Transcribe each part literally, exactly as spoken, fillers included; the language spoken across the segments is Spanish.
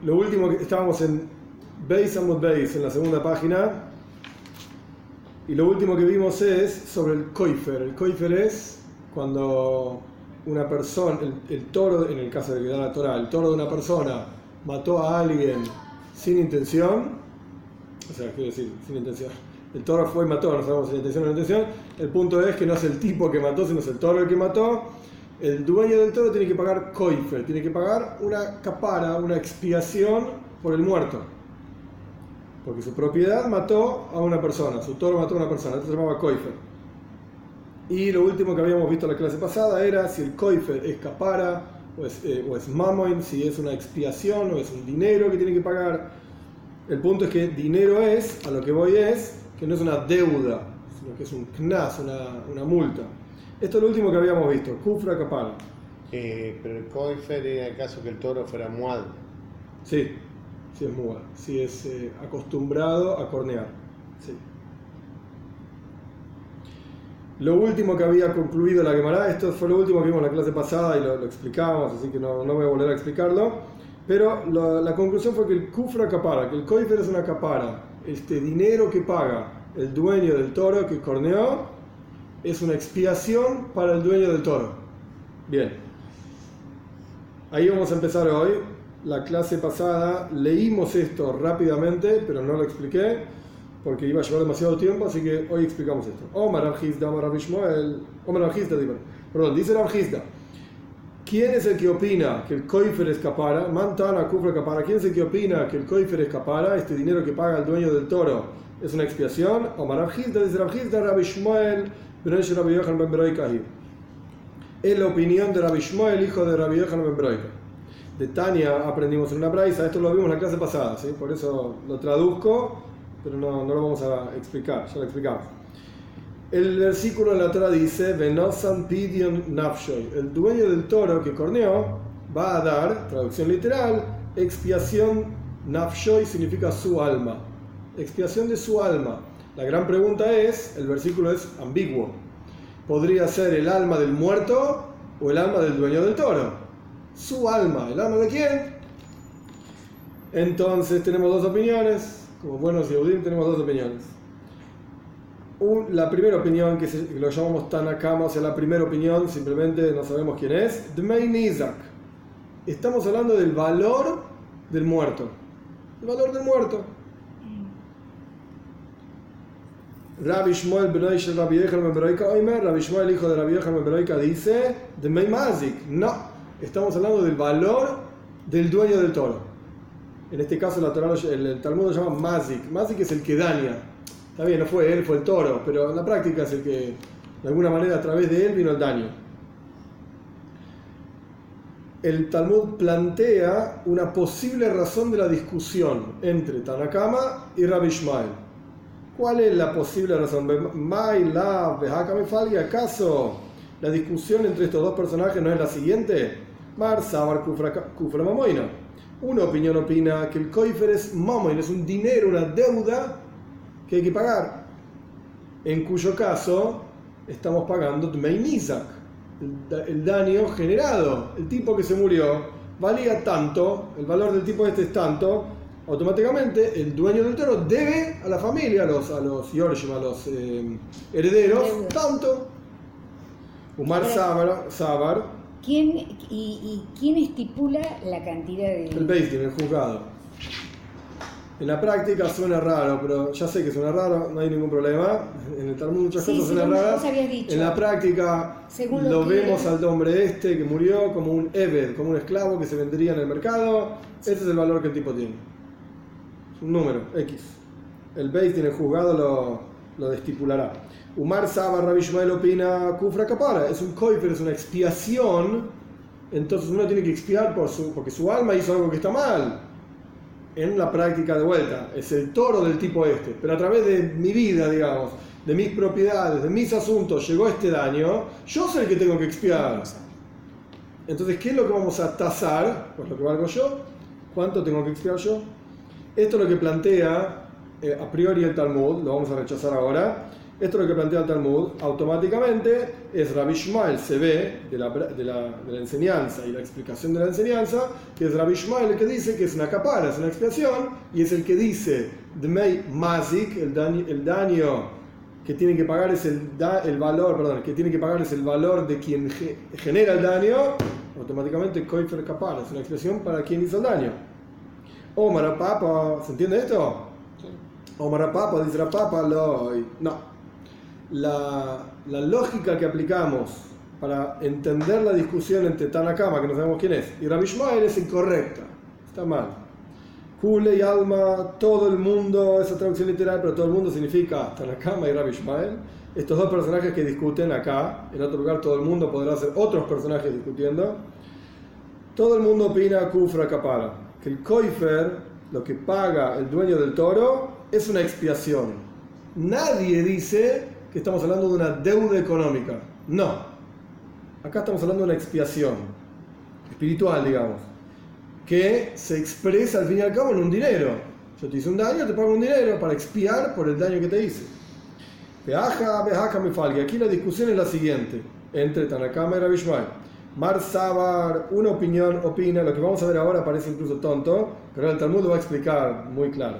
Lo último que estábamos en Beis Amud Beis, en la segunda página, y lo último que vimos es sobre el koifer. El koifer es cuando una persona, el, el toro, en el caso de que da la Torah, el toro de una persona mató a alguien sin intención, o sea, quiero decir, sin intención. El toro fue y mató, no sabemos si la intención o no la intención. El punto es que no es el tipo que mató, sino es el toro el que mató. El dueño del toro tiene que pagar koifer, tiene que pagar una capara, una expiación por el muerto. Porque su propiedad mató a una persona, su toro mató a una persona, esto se llamaba koifer. Y lo último que habíamos visto en la clase pasada era si el koifer es capara o es, eh, o es mamoin, si es una expiación o es un dinero que tiene que pagar. El punto es que dinero es, a lo que voy es, que no es una deuda, sino que es un knas, una, una multa. Esto es lo último que habíamos visto, kufra kapara. Eh, pero el koifer era el caso que el toro fuera muad. Sí, sí es muad, sí es eh, acostumbrado a cornear. Sí. Lo último que había concluido la Gemara, esto fue lo último que vimos en la clase pasada y lo, lo explicamos, así que no, no voy a volver a explicarlo, pero lo, la conclusión fue que el kufra kapara, que el koifer es una kapara, este dinero que paga el dueño del toro que corneó, es una expiación para el dueño del toro. Bien. Ahí vamos a empezar hoy. La clase pasada leímos esto rápidamente, pero no lo expliqué porque iba a llevar demasiado tiempo, así que hoy explicamos esto. Omar Rav Hizda, Omar Rav Ishmael, Omar Rav Hizda, perdón, dice Rav Hizda. ¿Quién es el que opina que el koifer es capara? Mantana kufra capara. ¿Quién es el que opina que el koifer es capara? Este dinero que paga el dueño del toro es una expiación. Omar Rav Hizda, dice Rav Hizda, Rav Ishmael. Es la opinión de Rabbi Shmuel, hijo de Rabbi Yochanan ben Broika. De Tania aprendimos en una braisa, esto lo vimos en la clase pasada, ¿sí? Por eso lo traduzco, pero no, no lo vamos a explicar, ya lo explicamos. El versículo en la Torah dice: Venosan pidion nafshoy. El dueño del toro que corneó va a dar, traducción literal, expiación. Nafshoy significa su alma, expiación de su alma. La gran pregunta es, el versículo es ambiguo. ¿Podría ser el alma del muerto o el alma del dueño del toro? Su alma, ¿el alma de quién? Entonces tenemos dos opiniones. Como buenos Yehudim tenemos dos opiniones. Un, la primera opinión, que, se, que lo llamamos Tanakama, o sea, la primera opinión, simplemente no sabemos quién es. Dmei Nizak. Estamos hablando del valor del muerto. El valor del muerto. Rabbi Shmuel ben Rabbi Yochanan ben Broika Oimer, Rabbi Shmuel, hijo de Rabbi Yochanan ben Broika, dice de Mei Mazik. No, estamos hablando del valor del dueño del toro. En este caso la Torah, el, el Talmud lo llama Mazik. Mazik es el que daña. Está bien, no fue él, fue el toro, pero en la práctica es el que de alguna manera a través de él vino el daño. El Talmud plantea una posible razón de la discusión entre Tanakama y Rabbi Shmuel. ¿Cuál es la posible razón? ¿Y acaso la discusión entre estos dos personajes no es la siguiente? Mar Sabar Kufra Mamoina. Una opinión opina que el koifer es mamoin, es un dinero, una deuda que hay que pagar. En cuyo caso estamos pagando Dmei Nizak, el, el daño generado. El tipo que se murió valía tanto, el valor del tipo este es tanto. Automáticamente el dueño del toro debe a la familia, a los, a los Yorshim, a los eh, herederos, tanto. Umar Sabar, Sabar. ¿Quién, y, ¿Y quién estipula la cantidad de...? El Beis Din, el juzgado. En la práctica suena raro, pero ya sé que suena raro, no hay ningún problema. En el Talmud muchas sí, cosas sí, suenan raras. En la práctica Según lo, lo vemos era. Al hombre este que murió como un Eved, como un esclavo que se vendería en el mercado. Ese es el valor que el tipo tiene. Un número, X. El Beis Din, el juzgado, lo, lo estipulará. Umar Sabar, Rabbi Shmuel opina Kufra Kapara. Es un koifer, es una expiación. Entonces uno tiene que expiar por su, porque su alma hizo algo que está mal. En la práctica de vuelta, es el toro del tipo este. Pero a través de mi vida, digamos, de mis propiedades, de mis asuntos, llegó este daño. Yo soy el que tengo que expiar. Entonces, ¿qué es lo que vamos a tasar? Pues lo que valgo yo. ¿Cuánto tengo que expiar yo? Esto es lo que plantea eh, a priori el Talmud, lo vamos a rechazar ahora, Esto es lo que plantea el Talmud. Automáticamente es Rabbi Ishmael, se ve de la, de, la, de la enseñanza y la explicación de la enseñanza, que es Rabbi Ishmael el que dice que es una capara, es una expiación, y es el que dice Dmei Mazik, el daño, el daño que tiene que pagar es el, da, el valor, perdón, que tiene que pagar es el valor de quien ge, genera el daño. Automáticamente Koifer capara, es una expiación para quien hizo el daño. Omar Papa, ¿se entiende esto? Sí. Omar Papa, dice la Papa, lo, no. La, la lógica que aplicamos para entender la discusión entre Tanakama, que no sabemos quién es, y Rabbi Ishmael es incorrecta, está mal. Kule y Alma, todo el mundo, esa traducción literal, pero todo el mundo significa Tanakama y Rabbi Ishmael. Estos dos personajes que discuten acá, en otro lugar todo el mundo podrá ser otros personajes discutiendo. Todo el mundo opina Kufra Kapara, que el Koifer, lo que paga el dueño del toro, es una expiación. Nadie dice que estamos hablando de una deuda económica. No. Acá estamos hablando de una expiación espiritual, digamos, que se expresa al fin y al cabo en un dinero. Yo te hice un daño, te pago un dinero para expiar por el daño que te hice. Beaja, beaja, me falga. Aquí la discusión es la siguiente entre Tanakama y Rabbi Ishmael. Mar Sabar, una opinión opina, lo que vamos a ver ahora parece incluso tonto, pero el Talmud lo va a explicar muy claro.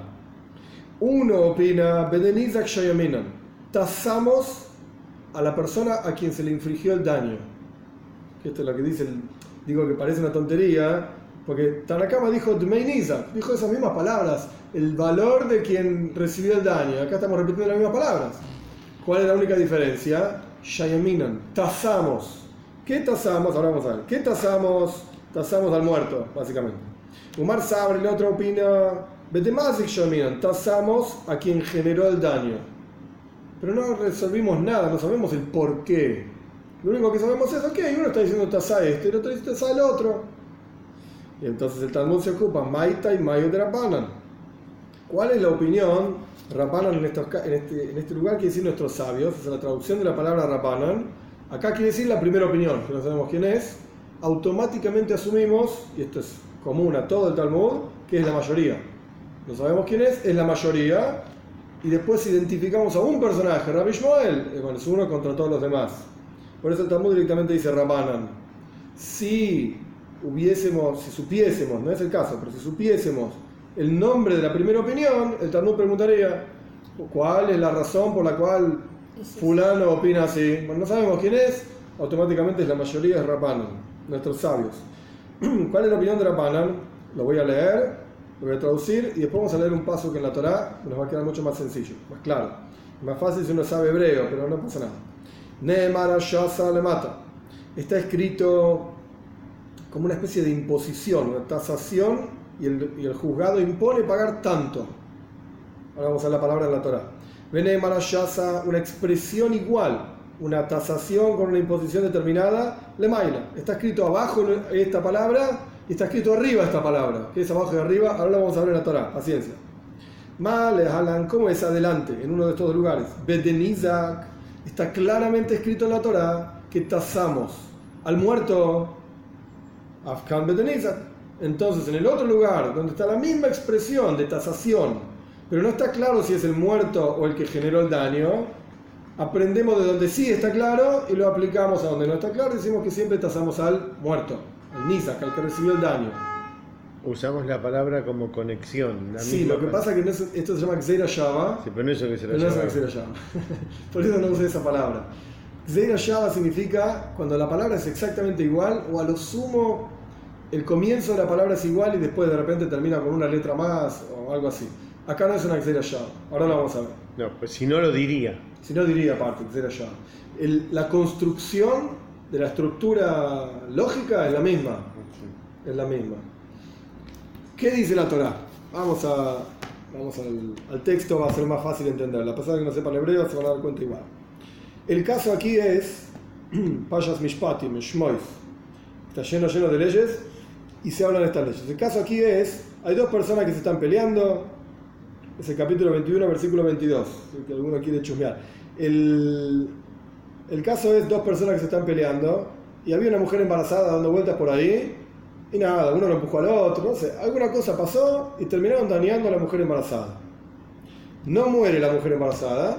Uno opina, Bedenizak Shayaminan, tasamos a la persona a quien se le infligió el daño. Esto es lo que dice, el, digo que parece una tontería, porque Tanakama dijo Dmeinizak, dijo esas mismas palabras, el valor de quien recibió el daño. Acá estamos repitiendo las mismas palabras. ¿Cuál es la única diferencia? Shayaminan, tasamos. ¿Qué tasamos? Ahora vamos a ver. ¿Qué tasamos? Tasamos al muerto, básicamente. Umar Sabri, el otro opina, Betemazik Shayaminan, tasamos a quien generó el daño. Pero no resolvimos nada, no sabemos el por qué. Lo único que sabemos es, ok, uno está diciendo tasá este, el otro dice tasá el otro. Y entonces el Talmud se ocupa, Maita y Mayo de Rabbanan. ¿Cuál es la opinión? Rabbanan en, estos, en, este, en este lugar quiere decir nuestros sabios, es la traducción de la palabra Rabbanan. Acá quiere decir la primera opinión, que no sabemos quién es. Automáticamente asumimos, y esto es común a todo el Talmud, que es la mayoría. No sabemos quién es, es la mayoría. Y después identificamos a un personaje, Rabbi Ishmael, eh, bueno, es uno contra todos los demás. Por eso el Talmud directamente dice Rabbanan. Si hubiésemos, si supiésemos, no es el caso, pero si supiésemos el nombre de la primera opinión, el Talmud preguntaría, ¿cuál es la razón por la cual fulano opina así? Bueno, no sabemos quién es, automáticamente es la mayoría es Rabbanan, nuestros sabios. ¿Cuál es la opinión de Rabbanan? Lo voy a leer. Lo voy a traducir y después vamos a leer un paso que en la Torá nos va a quedar mucho más sencillo, más claro. Más fácil si uno sabe hebreo, pero no pasa nada. Ne'emar shasa lemata. Está escrito como una especie de imposición, una tasación, y el, y el juzgado impone pagar tanto. Ahora vamos a la palabra en la Torá. Ne'emar shasa, una expresión igual, una tasación con una imposición determinada, lemaila. Está escrito abajo esta palabra. Y está escrito arriba esta palabra, que es abajo y arriba, ahora lo vamos a ver en la Torá, paciencia. Male, Halan, ¿cómo es adelante? En uno de estos lugares. Bedenizak, está claramente escrito en la Torá que tasamos al muerto Afkan Bedenizak. Entonces, en el otro lugar, donde está la misma expresión de tasación, pero no está claro si es el muerto o el que generó el daño, aprendemos de donde sí está claro y lo aplicamos a donde no está claro y decimos que siempre tasamos al muerto. El Nizak, al que recibió el daño. Usamos la palabra como conexión. La sí, lo que pasa es que no es, esto se llama Gzeira Shava. Sí, pero no es eso que se pero no es Gzeira Shava. Por eso no usé esa palabra. Gzeira Shava significa cuando la palabra es exactamente igual o a lo sumo el comienzo de la palabra es igual y después de repente termina con una letra más o algo así. Acá no es una Gzeira Shava. Ahora lo vamos a ver. No, pues si no lo diría. Si no diría aparte, Gzeira Shava. El, la construcción de la estructura lógica es la misma. Es la misma. ¿Qué dice la Torá? Vamos, a, vamos al, al texto, va a ser más fácil entender. La persona que no sepa el hebreo se van a dar cuenta igual. El caso aquí es Payas Mishpatim, Shmois. Está lleno, lleno de leyes y se hablan estas leyes. El caso aquí es, hay dos personas que se están peleando. Es el capítulo veintiuno, versículo veintidós. Si alguno quiere chusmear. El... El caso es dos personas que se están peleando y había una mujer embarazada dando vueltas por ahí y nada, uno lo empujó al otro, no sé, alguna cosa pasó y terminaron dañando a la mujer embarazada. No muere la mujer embarazada,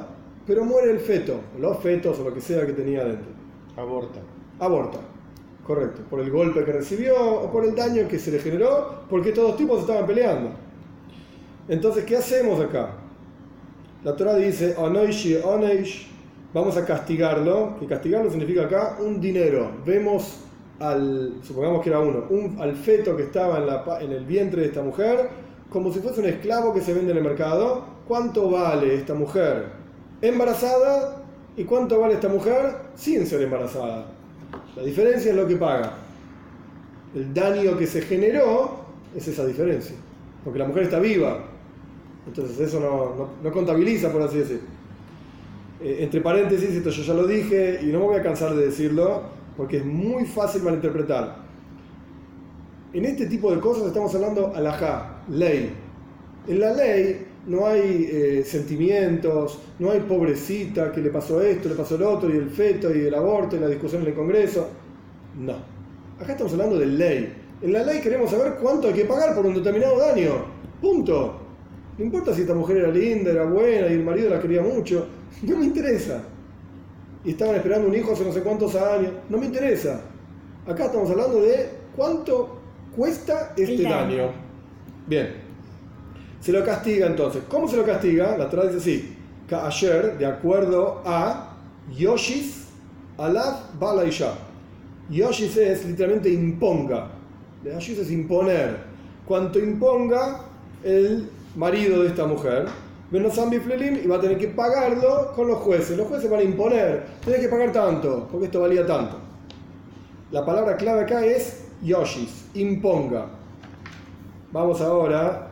pero muere el feto, los fetos o lo que sea que tenía dentro. Aborta. Aborta, correcto, por el golpe que recibió o por el daño que se le generó, porque estos dos tipos estaban peleando. Entonces, ¿qué hacemos acá? La Torah dice, Onoishi Oneish, vamos a castigarlo, que castigarlo significa acá un dinero. Vemos al, supongamos que era uno, un, al feto que estaba en, la, en el vientre de esta mujer, como si fuese un esclavo que se vende en el mercado. ¿Cuánto vale esta mujer embarazada y cuánto vale esta mujer sin ser embarazada? La diferencia es lo que paga. El daño que se generó es esa diferencia, porque la mujer está viva. Entonces eso no, no, no contabiliza, por así decir. Eh, entre paréntesis, esto yo ya lo dije y no me voy a cansar de decirlo porque es muy fácil malinterpretar. En este tipo de cosas estamos hablando alajá, ley. En la ley no hay eh, sentimientos, no hay pobrecita que le pasó esto, le pasó lo otro, y el feto, y el aborto, y la discusión en el Congreso. No. Acá estamos hablando de ley. En la ley queremos saber cuánto hay que pagar por un determinado daño. Punto. No importa si esta mujer era linda, era buena y el marido la quería mucho. No me interesa. Y estaban esperando un hijo hace no sé cuántos años. No me interesa. Acá estamos hablando de cuánto cuesta este daño. Bien. Se lo castiga entonces. ¿Cómo se lo castiga? La Torah dice así. Ka'asher, de acuerdo a Yoshis Alav Balaisha. Yoshis es literalmente imponga. Yoshis es imponer. Cuanto imponga el marido de esta mujer, y va a tener que pagarlo con los jueces. Los jueces van a imponer, tenés que pagar tanto, porque esto valía tanto. La palabra clave acá es Yoshis, imponga. Vamos ahora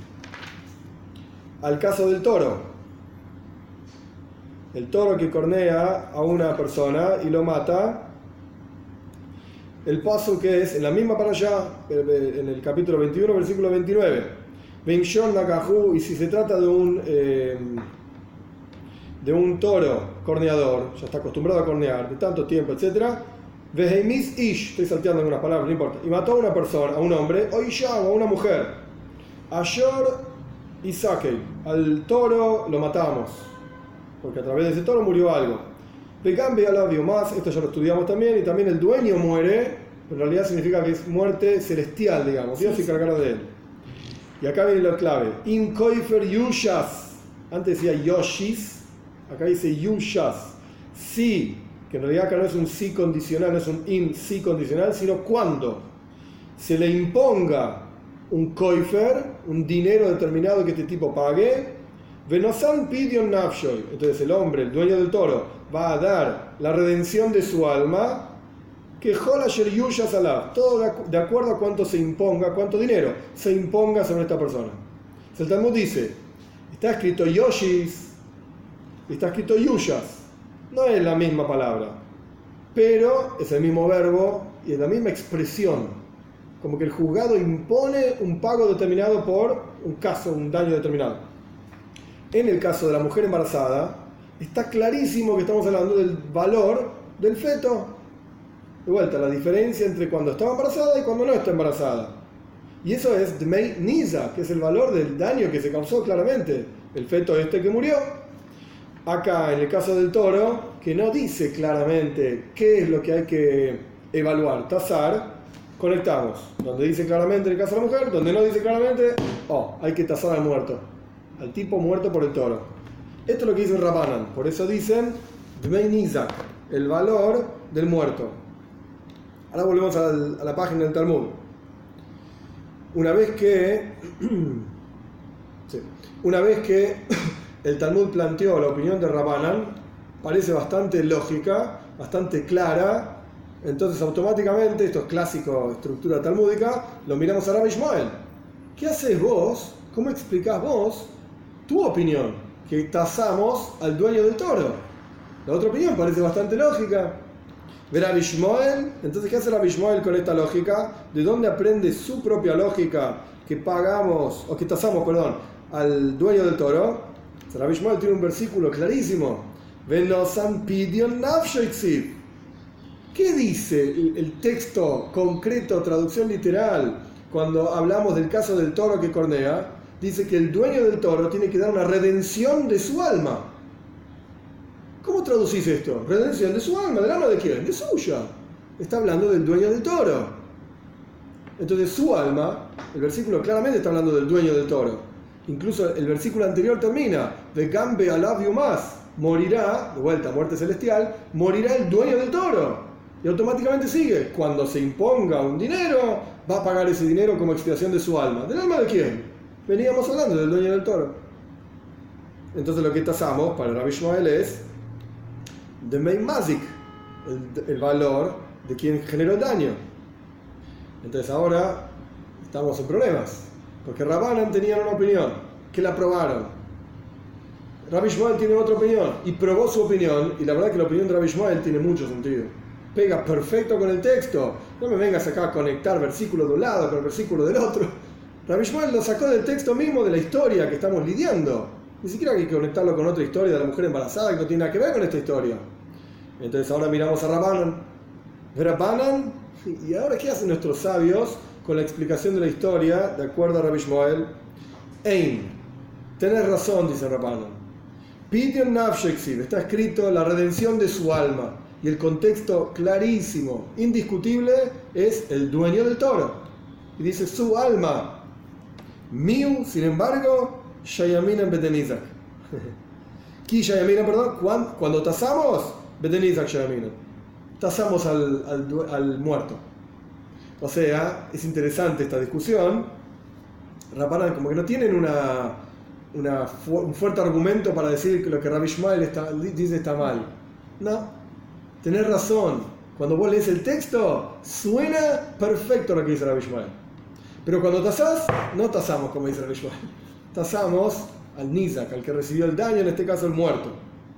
al caso del toro. El toro que cornea a una persona y lo mata. El paso que es en la misma para allá, en el capítulo veintiuno, versículo veintinueve. Y si se trata de un eh, de un toro corneador, ya está acostumbrado a cornear de tanto tiempo, etcétera, Vehemis ish, estoy salteando algunas palabras, no importa, y mató a una persona, a un hombre, o isha, o a una mujer, Ashor y Sakei, al toro lo matamos, porque a través de ese toro murió algo. Vegambe alabio más, esto ya lo estudiamos también, y también el dueño muere, pero en realidad significa que es muerte celestial, digamos, Dios se encargará de él. Y acá viene la clave. In koifer yushas. Antes decía yoshis. Acá dice yushas. Sí, que en realidad acá no es un sí condicional, no es un in sí condicional, sino cuando se le imponga un koifer, un dinero determinado que este tipo pague. Venosan pidion nafshoy. Entonces el hombre, el dueño del toro, va a dar la redención de su alma. Que Holasher Yusha Salaf, todo de acuerdo a cuánto se imponga, cuánto dinero se imponga sobre esta persona. El Talmud dice, está escrito Yoshis, está escrito Yushas, no es la misma palabra, pero es el mismo verbo y es la misma expresión, como que el juzgado impone un pago determinado por un caso, un daño determinado. En el caso de la mujer embarazada, está clarísimo que estamos hablando del valor del feto. De vuelta, la diferencia entre cuando está embarazada y cuando no está embarazada. Y eso es Dmei Niza, que es el valor del daño que se causó claramente. El feto este que murió. Acá, en el caso del toro, que no dice claramente qué es lo que hay que evaluar, tasar, conectamos. Donde dice claramente en el caso de la mujer, donde no dice claramente, oh, hay que tasar al muerto. Al tipo muerto por el toro. Esto es lo que dice Rabbanan. Por eso dicen Dmei Niza, el valor del muerto. Ahora volvemos a la, a la página del Talmud. Una vez que sí, una vez que el Talmud planteó la opinión de Rabbanan, parece bastante lógica, bastante clara, entonces automáticamente, esto es clásico, estructura talmúdica, lo miramos a Rabbi Ishmael. ¿Qué haces vos? ¿Cómo explicás vos tu opinión? Que tasamos al dueño del toro. La otra opinión parece bastante lógica. Ver a Rabbi Ishmael, entonces ¿qué hace Rabbi Ishmael con esta lógica? ¿De dónde aprende su propia lógica que pagamos, o que tasamos, perdón, al dueño del toro? Rabbi Ishmael tiene un versículo clarísimo. Venosan pidion nafshoiksiv. ¿Qué dice el, el texto concreto, traducción literal, cuando hablamos del caso del toro que cornea? Dice que el dueño del toro tiene que dar una redención de su alma. traducís esto? Redención de su alma. ¿Del alma de quién? De suya. Está hablando del dueño del toro. Entonces su alma, el versículo claramente está hablando del dueño del toro. Incluso el versículo anterior termina, de Gambe alav más, morirá, de vuelta, muerte celestial, morirá el dueño del toro. Y automáticamente sigue, cuando se imponga un dinero, va a pagar ese dinero como expiación de su alma. ¿Del alma de quién? Veníamos hablando del dueño del toro. Entonces lo que tasamos para Rabbi Shmuel es de Mei Mazik, el, el valor de quien generó el daño. Entonces ahora estamos en problemas, porque Rabbanan tenían una opinión, que la probaron. Rabbi Shmuel tiene otra opinión, y probó su opinión, y la verdad que la opinión de Rabbi Shmuel tiene mucho sentido. Pega perfecto con el texto. No me vengas acá a conectar versículo de un lado con el versículo del otro. Rabbi Shmuel lo sacó del texto mismo de la historia que estamos lidiando. Ni siquiera hay que conectarlo con otra historia de la mujer embarazada que no tiene nada que ver con esta historia. Entonces ahora miramos a Rabbanan. Rabbanan, ¿y ahora qué hacen nuestros sabios con la explicación de la historia de acuerdo a Rabbi Shmuel? Ein, tenés razón, dice Rabbanan. Pidyon Nafsheksiv, está escrito la redención de su alma. Y el contexto clarísimo, indiscutible, es el dueño del toro. Y dice su alma. Miu, sin embargo, Shayaminan Betenizak. Ki Shayaminan, perdón, cuando, cuando tasamos, Betenizak Shayaminan. Tasamos al, al, al muerto. O sea, es interesante esta discusión. Rabbanan como que no tienen una, una, un fuerte argumento para decir que lo que Rabbi Shmuel está, dice está mal. No. Tenés razón, cuando vos lees el texto, suena perfecto lo que dice Rabbi Shmuel. Pero cuando tasás, no tasamos como dice Rabbi Shmuel. Tasamos al Nizak, al que recibió el daño, en este caso el muerto.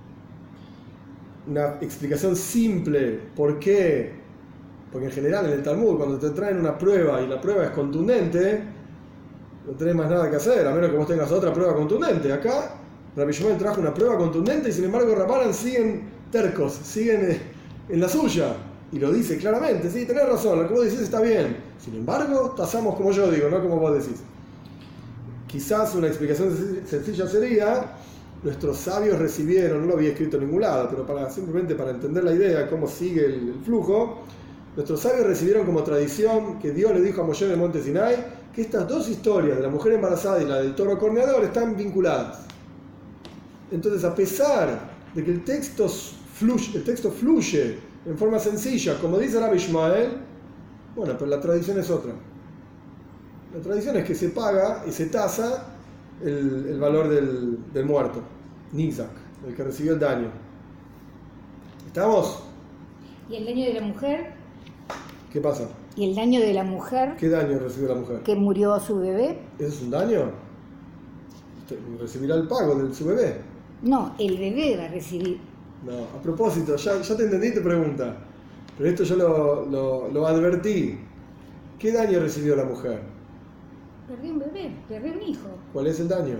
Una explicación simple, ¿por qué? Porque en general en el Talmud, cuando te traen una prueba y la prueba es contundente, no tenés más nada que hacer, a menos que vos tengas otra prueba contundente. Acá, Rabbi Shmuel trajo una prueba contundente y sin embargo Rabbanan siguen tercos, siguen en la suya, y lo dice claramente, sí, tenés razón, lo que vos decís está bien, sin embargo, tasamos como yo digo, no como vos decís. Quizás una explicación sencilla sería, nuestros sabios recibieron, no lo había escrito en ningún lado, pero para, simplemente para entender la idea, cómo sigue el, el flujo, nuestros sabios recibieron como tradición que Dios le dijo a Moshe en el monte Sinai, que estas dos historias, de la mujer embarazada y la del toro corneador, están vinculadas. Entonces, a pesar de que el texto fluye, el texto fluye en forma sencilla, como dice Rabbi Shmuel, bueno, pero la tradición es otra. La tradición es que se paga y se tasa el, el valor del, del muerto, Nizak, el que recibió el daño. ¿Estamos? ¿Y el daño de la mujer? ¿Qué pasa? ¿Y el daño de la mujer? ¿Qué daño recibió la mujer? Que murió su bebé. ¿Eso es un daño? Recibirá el pago de su bebé. No, el bebé va a recibir. No, a propósito, ya, ya te entendí tu pregunta, pero esto yo lo, lo, lo advertí. ¿Qué daño recibió la mujer? Perdió un bebé, perdió un hijo. ¿Cuál es el daño?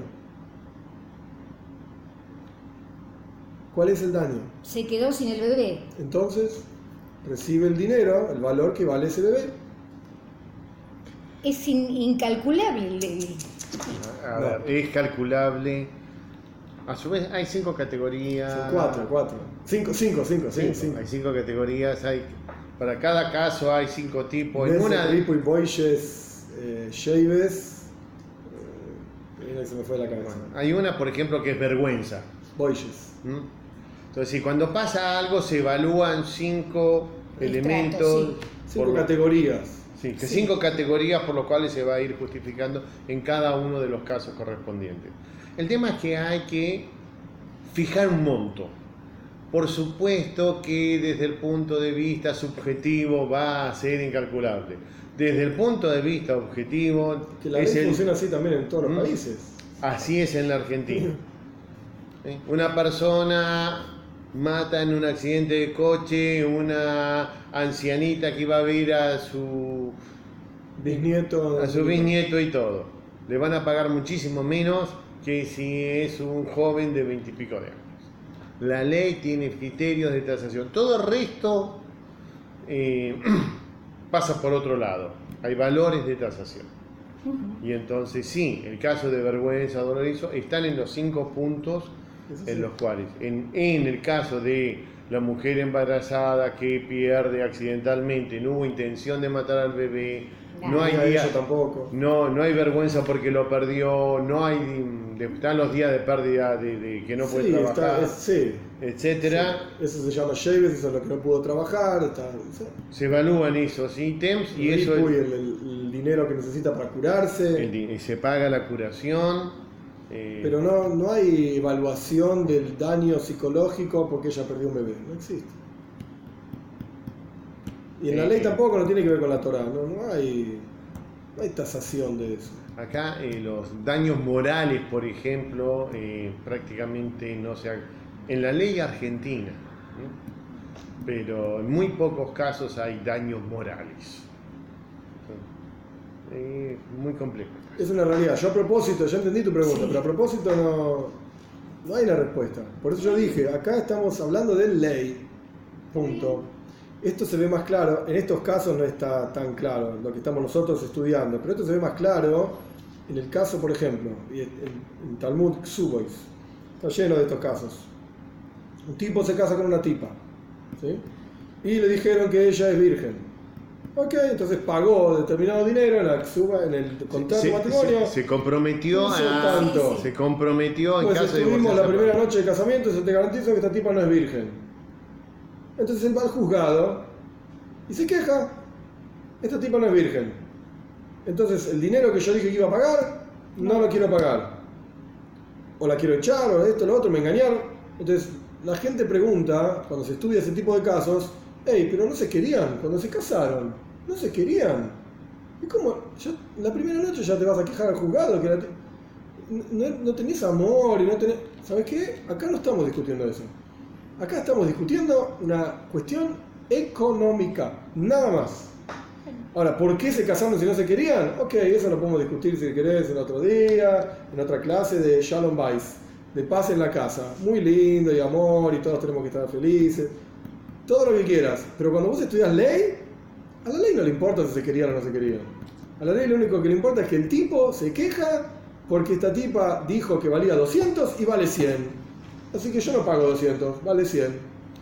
¿Cuál es el daño? Se quedó sin el bebé. Entonces, recibe el dinero, el valor que vale ese bebé. Es in, incalculable. El... A ver, no. Es calculable. A su vez hay cinco categorías. Son cuatro, cuatro. Cinco, cinco, cinco, cinco, cinco. Hay cinco categorías. Hay, para cada caso hay cinco tipos. En una Ripo y Boyes, eh, Shaves. Eh, se me fue la cabeza. Bueno, hay una, por ejemplo, que es vergüenza. Boyes. ¿Mm? Entonces, si cuando pasa algo se evalúan cinco el elementos. Trato, sí. Cinco por categorías. Sí, que sí. cinco categorías por lo cuales se va a ir justificando en cada uno de los casos correspondientes. El tema es que hay que fijar un monto. Por supuesto que desde el punto de vista subjetivo va a ser incalculable. Desde el punto de vista objetivo... Que la es ley el... funciona así también en todos los ¿Mm? países. Así es en la Argentina. ¿Sí? Una persona mata en un accidente de coche una ancianita que iba a ver a su bisnieto, a su bisnieto y todo. Le van a pagar muchísimo menos que si es un joven de veintipico de años. La ley tiene criterios de tasación. Todo el resto eh, pasa por otro lado. Hay valores de tasación. Uh-huh. Y entonces sí, el caso de vergüenza, dolor, están en los cinco puntos Eso en sí. los cuales, en, en el caso de la mujer embarazada que pierde accidentalmente, no hubo intención de matar al bebé, no Nada. hay Ni a día, ella tampoco. no, no hay vergüenza porque lo perdió, no hay, de- están los días de pérdida de, de que no puede Sí, trabajar, está, es- sí, etcétera. sí. Eso se llama Sheves, eso es lo que no pudo trabajar. Está, sí. Se evalúan esos ítems y El eso ripu y es, el, el- el dinero que necesita para curarse. el di- se paga la curación. eh, Pero no, no hay evaluación del daño psicológico porque ella perdió un bebé. No existe. Y en la Eh, ley eh. tampoco no tiene que ver con la Torá. No, no hay, no hay tasación de eso. Acá eh, los daños morales, por ejemplo, eh, prácticamente no se... ha- En la ley argentina, ¿no? Pero en muy pocos casos hay daños morales. Eh, muy complejo. Es una realidad. Yo a propósito, ya entendí tu pregunta, Sí. pero a propósito no, no hay una respuesta. Por eso yo dije, acá estamos hablando de ley. Punto. Esto se ve más claro, en estos casos no está tan claro lo que estamos nosotros estudiando, pero esto se ve más claro en el caso, por ejemplo, y en, en Talmud Ksubois, está lleno de estos casos. Un tipo se casa con una tipa, ¿sí? Y le dijeron que ella es virgen. Ok, entonces pagó determinado dinero en, la Ksuba, en el contrato Se, de matrimonio. se- se comprometió Puso a... tanto. Se comprometió en Pues caso de estuvimos la divorciarse. primera noche de casamiento y se te garantizo que esta tipa no es virgen. Entonces él va al juzgado y se queja. Esta tipa no es virgen. Entonces el dinero que yo dije que iba a pagar, no lo quiero pagar. O la quiero echar, o esto, lo otro, me engañaron. Entonces la gente pregunta, cuando se estudia ese tipo de casos, hey, pero no se querían, cuando se casaron, no se querían. ¿Y cómo? Ya, la primera noche ya te vas a quejar al juzgado, que la ti- no, no tenés amor y no tenés... ¿Sabes qué? Acá no estamos discutiendo eso. Acá estamos discutiendo una cuestión económica, nada más. Ahora, ¿por qué se casaron si no se querían? Ok, eso lo podemos discutir si querés en otro día, en otra clase de Shalom Bais, de paz en la casa. Muy lindo y amor y todos tenemos que estar felices. Todo lo que quieras. Pero cuando vos estudias ley, a la ley no le importa si se querían o no se querían. A la ley lo único que le importa es que el tipo se queja porque esta tipa dijo que valía doscientos y vale cien. Así que yo no pago doscientos, vale cien.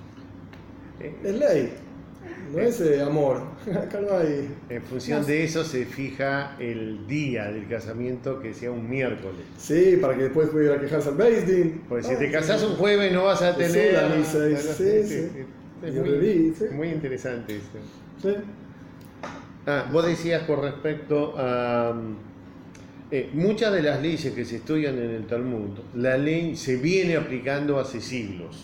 Es ley, no es eh, amor. Acá no hay. En función de eso se fija el día del casamiento que sea un miércoles. Sí, para que después pueda ir a quejarse al Beis Din. Porque si Ah, te casás sí. un jueves no vas a Sí, tener... la misa es- sí, sí. Es Y muy, reví, sí. muy interesante eso. Sí. Ah, vos decías con respecto a... eh, muchas de las leyes que se estudian en el Talmud, la ley se viene aplicando hace siglos.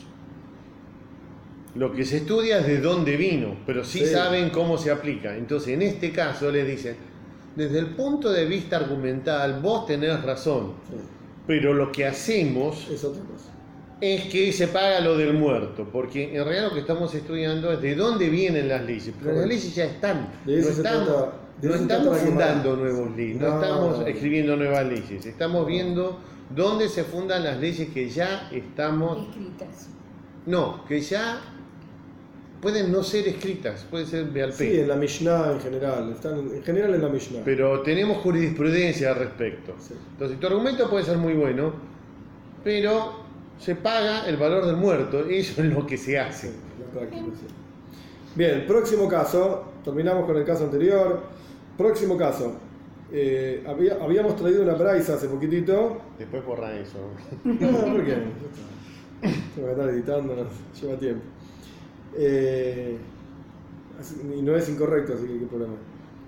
Lo que se estudia es de dónde vino, pero sí, Sí. saben cómo se aplica. Entonces, en este caso les dicen, desde el punto de vista argumental, vos tenés razón, Sí, pero lo que hacemos es otra cosa. es que se paga lo del muerto, porque en realidad lo que estamos estudiando es de dónde vienen las leyes, pero las Correcto. leyes ya están, De no eso se estamos, trata- de no eso se estamos trata la fundando Gemara. nuevas leyes, no, No. estamos escribiendo nuevas leyes, estamos viendo dónde se fundan las leyes que ya estamos, Escritas. no, que ya pueden no ser escritas, puede ser Beal Peh. Sí, en la Mishnah en general. Están en general en la Mishnah. Pero tenemos jurisprudencia al respecto. Sí. Entonces, tu argumento puede ser muy bueno, pero se paga el valor del muerto. Eso es lo que se hace. Sí, la práctica, sí. Bien, próximo caso. Terminamos con el caso anterior. Próximo caso. Eh, había- habíamos traído una braisa hace poquitito. Después borra eso. No, ¿por qué? Ya está. Tengo que estar editando, no, lleva tiempo. Eh, así- y no es incorrecto, así que qué problema.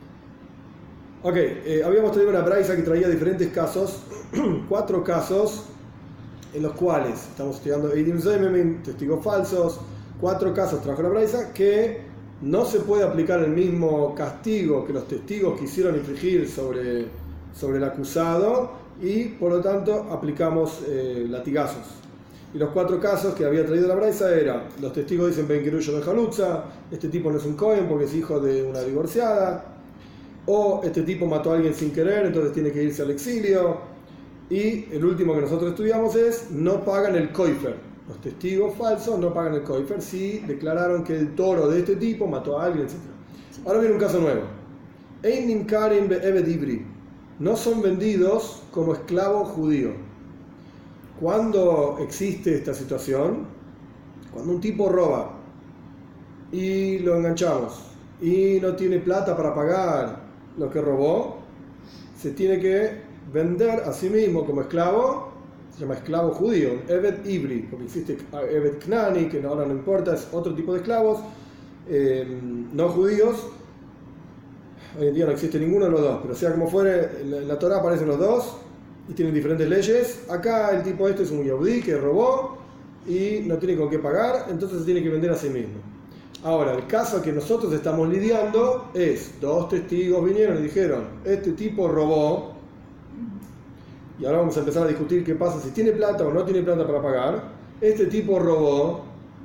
Ok, eh, habíamos traído una braisa que traía diferentes casos, cuatro casos en los cuales estamos estudiando Eidim Zeimemin, testigos falsos, cuatro casos trajo la braisa que no se puede aplicar el mismo castigo que los testigos quisieron infligir sobre, sobre el acusado y por lo tanto aplicamos eh, latigazos. Y los cuatro casos que había traído la braisa era, los testigos dicen Ben Kirusho de Jalutza, este tipo no es un Cohen porque es hijo de una divorciada, o este tipo mató a alguien sin querer, entonces tiene que irse al exilio. Y el último que nosotros estudiamos es, no pagan el koifer. Los testigos falsos no pagan el koifer si declararon que el toro de este tipo mató a alguien, etcétera. Ahora viene un caso nuevo. Einim karim be'eved ivri. No son vendidos como esclavo judío. ¿Cuándo existe esta situación? Cuando un tipo roba y lo enganchamos y no tiene plata para pagar lo que robó, se tiene que vender a sí mismo como esclavo, se llama esclavo judío, un Eved Ivri, porque existe Eved Knani, que ahora no importa, es otro tipo de esclavos, eh, no judíos. Hoy en día no existe ninguno de los dos, pero sea como fuere, en la Torá aparecen los dos y tienen diferentes leyes. Acá el tipo este es un yehudí que robó y no tiene con qué pagar, entonces se tiene que vender a sí mismo. Ahora, el caso que nosotros estamos lidiando es, dos testigos vinieron y dijeron, este tipo robó, y ahora vamos a empezar a discutir qué pasa si tiene plata o no tiene plata para pagar. Este tipo robó,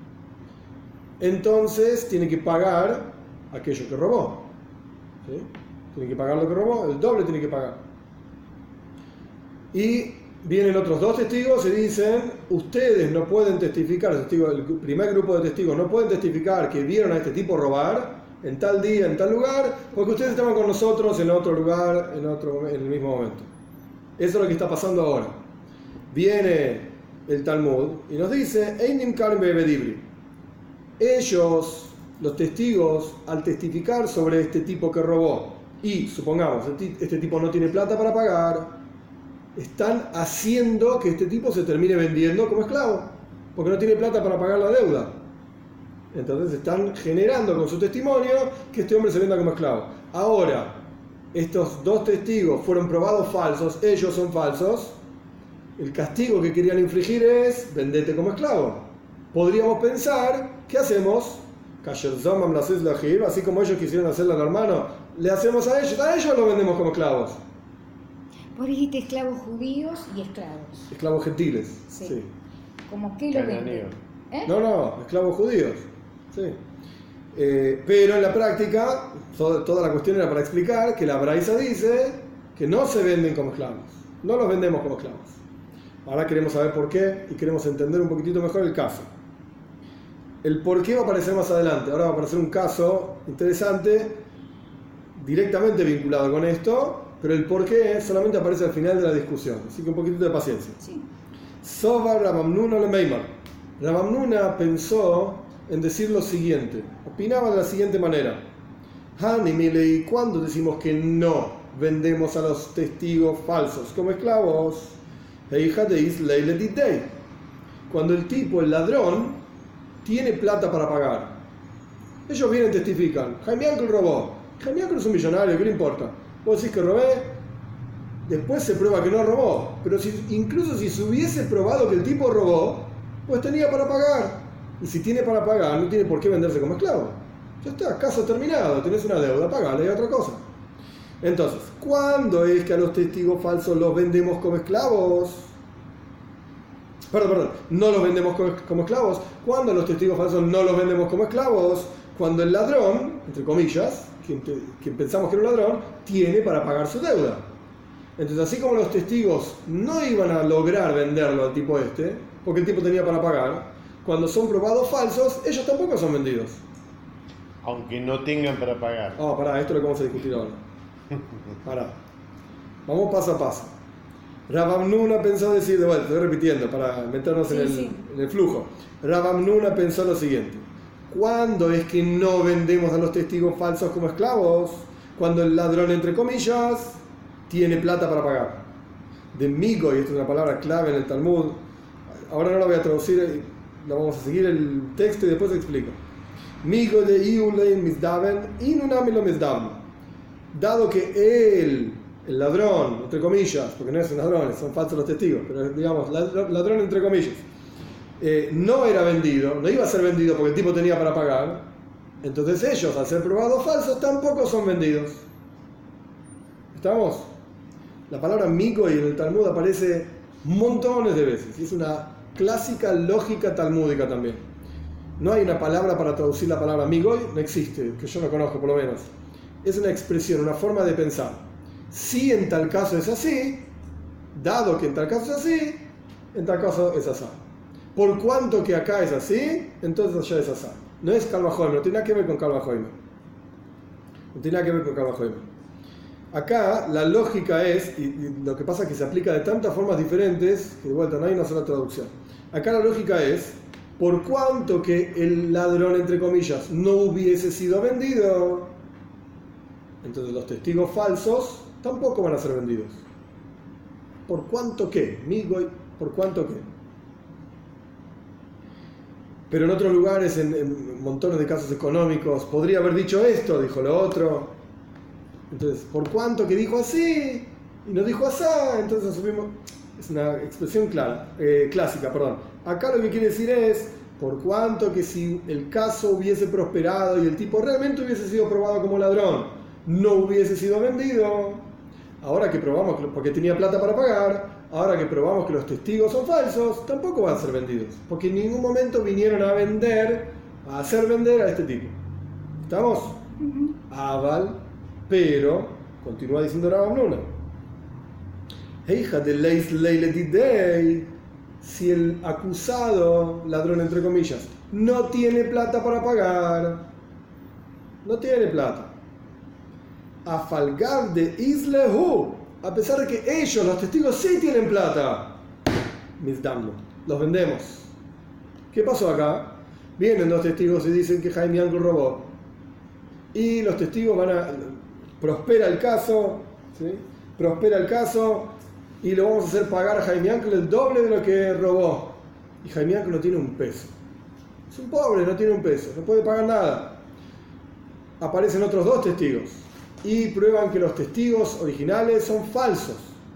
entonces tiene que pagar aquello que robó. ¿Sí? Tiene que pagar lo que robó, el doble tiene que pagar. Y vienen otros dos testigos y dicen, ustedes no pueden testificar, el, testigo, el primer grupo de testigos no pueden testificar que vieron a este tipo robar en tal día, en tal lugar, porque ustedes estaban con nosotros en otro lugar, en, otro, en el mismo momento. Eso es lo que está pasando ahora. Viene el Talmud y nos dice, Einim Karen Be'ebedibri. Ellos, los testigos, al testificar sobre este tipo que robó, y supongamos, este tipo no tiene plata para pagar, están haciendo que este tipo se termine vendiendo como esclavo, porque no tiene plata para pagar la deuda. Entonces están generando con su testimonio que este hombre se venda como esclavo. Ahora, estos dos testigos fueron probados falsos, ellos son falsos, el castigo que querían infligir es vendete como esclavo. Podríamos pensar, ¿qué hacemos? Así como ellos quisieron hacerle al hermano, le hacemos a ellos, a ellos los vendemos como esclavos. Vos dijiste esclavos judíos y esclavos. Esclavos gentiles, sí. sí. ¿Cómo qué lo venden? ¿Eh? No, no, esclavos judíos, sí. Eh, pero en la práctica, toda, toda la cuestión era para explicar que la Braisa dice que no se venden como esclavos, no los vendemos como esclavos. Ahora queremos saber por qué y queremos entender un poquitito mejor el caso. El por qué va a aparecer más adelante. Ahora va a aparecer un caso interesante, directamente vinculado con esto, pero el por qué solamente aparece al final de la discusión. Así que un poquitito de paciencia. Sí. Soba Rabamnuna Lemeimar. Rabamnuna pensó en decir lo siguiente. Opinaba de la siguiente manera. Hanimilei, ¿cuándo decimos que no vendemos a los testigos falsos como esclavos? Cuando el tipo, el ladrón, tiene plata para pagar. Ellos vienen y testifican. Jaime Ángel robó. Jaime Ángel es un millonario, ¿qué le importa? Vos decís que robé, después se prueba que no robó. Pero si, incluso si se hubiese probado que el tipo robó, pues tenía para pagar. Y si tiene para pagar, no tiene por qué venderse como esclavo. Ya está, caso terminado, tenés una deuda, pagale y otra cosa. Entonces, ¿cuándo es que a los testigos falsos los vendemos como esclavos? Perdón, perdón, no los vendemos como, como esclavos. ¿Cuándo a los testigos falsos no los vendemos como esclavos? Cuando el ladrón, entre comillas, quien, te, quien pensamos que era un ladrón, tiene para pagar su deuda. Entonces, así como los testigos no iban a lograr venderlo al tipo este, porque el tipo tenía para pagar, cuando son probados falsos, ellos tampoco son vendidos. Aunque no tengan para pagar. Ah, oh, pará, esto es lo que vamos a discutir ahora. Pará. Vamos paso a paso. Rabamnuna pensó decir, de vuelta, estoy repitiendo para meternos sí, en, el, sí. en el flujo. Rabamnuna pensó lo siguiente. ¿Cuándo es que no vendemos a los testigos falsos como esclavos? Cuando el ladrón, entre comillas, tiene plata para pagar. De migo, y esta es una palabra clave en el Talmud, ahora no la voy a traducir, la vamos a seguir el texto y después explico. Migo de Iulein misdaven, inunamilo misdaven. Dado que él, el ladrón, entre comillas, porque no son ladrones, son falsos los testigos, pero digamos, ladrón entre comillas, eh, no era vendido, no iba a ser vendido porque el tipo tenía para pagar, entonces ellos, al ser probados falsos, tampoco son vendidos. ¿Estamos? La palabra migo y en el Talmud aparece montones de veces, y es una clásica lógica talmúdica también. No hay una palabra para traducir la palabra migoy, no existe, que yo no conozco por lo menos. Es una expresión, una forma de pensar. Si en tal caso es así, dado que en tal caso es así, en tal caso es así. Por cuanto que acá es así, entonces allá es así. No es Calva Joimer, no tiene nada que ver con Calva Joimer. No tiene nada que ver con Calva Joimer. Acá la lógica es, y, y lo que pasa es que se aplica de tantas formas diferentes, que de vuelta no hay una sola traducción. Acá la lógica es, por cuanto que el ladrón, entre comillas, no hubiese sido vendido, entonces los testigos falsos tampoco van a ser vendidos. ¿Por cuánto qué? Migoy, ¿por cuánto qué? Pero en otros lugares, en, en montones de casos económicos, podría haber dicho esto, dijo lo otro. Entonces, ¿por cuánto que dijo así? Y no dijo así, entonces asumimos. Es una expresión clara, eh, clásica, perdón. Acá lo que quiere decir es, por cuánto que si el caso hubiese prosperado y el tipo realmente hubiese sido probado como ladrón, no hubiese sido vendido. Ahora que probamos, porque tenía plata para pagar, ahora que probamos que los testigos son falsos, tampoco van a ser vendidos. Porque en ningún momento vinieron a vender, a hacer vender a este tipo. ¿Estamos? Uh-huh. Aval, pero, continúa diciendo Rav Nuna. Si el acusado, ladrón entre comillas, no tiene plata para pagar, no tiene plata. A falgar de Islehu, a pesar de que ellos, los testigos, sí tienen plata, misdamno, los vendemos. ¿Qué pasó acá? Vienen los testigos y dicen que Jaime Yankel robó. Y los testigos van a... Prospera el caso, ¿sí? Prospera el caso y lo vamos a hacer pagar a Jaime Yankel el doble de lo que robó. Y Jaime Yankel no tiene un peso. Es un pobre, no tiene un peso, no puede pagar nada. Aparecen otros dos testigos y prueban que los testigos originales son falsos.